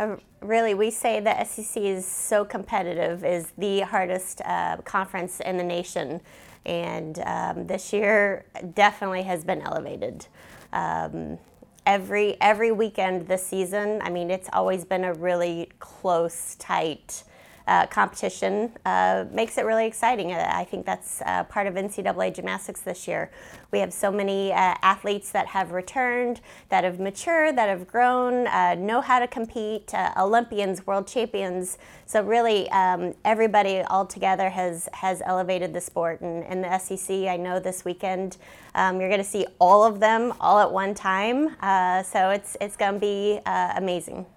Really, we say the SEC is so competitive, is the hardest conference in the nation, and this year definitely has been elevated. Every weekend this season, I mean, it's always been a really close, tight competition. Makes it really exciting. I think that's part of NCAA gymnastics this year. We have so many athletes that have returned, that have matured, that have grown, know how to compete, Olympians, world champions. So really, everybody all together has elevated the sport. And in the SEC, I know this weekend you're going to see all of them all at one time. So it's going to be amazing.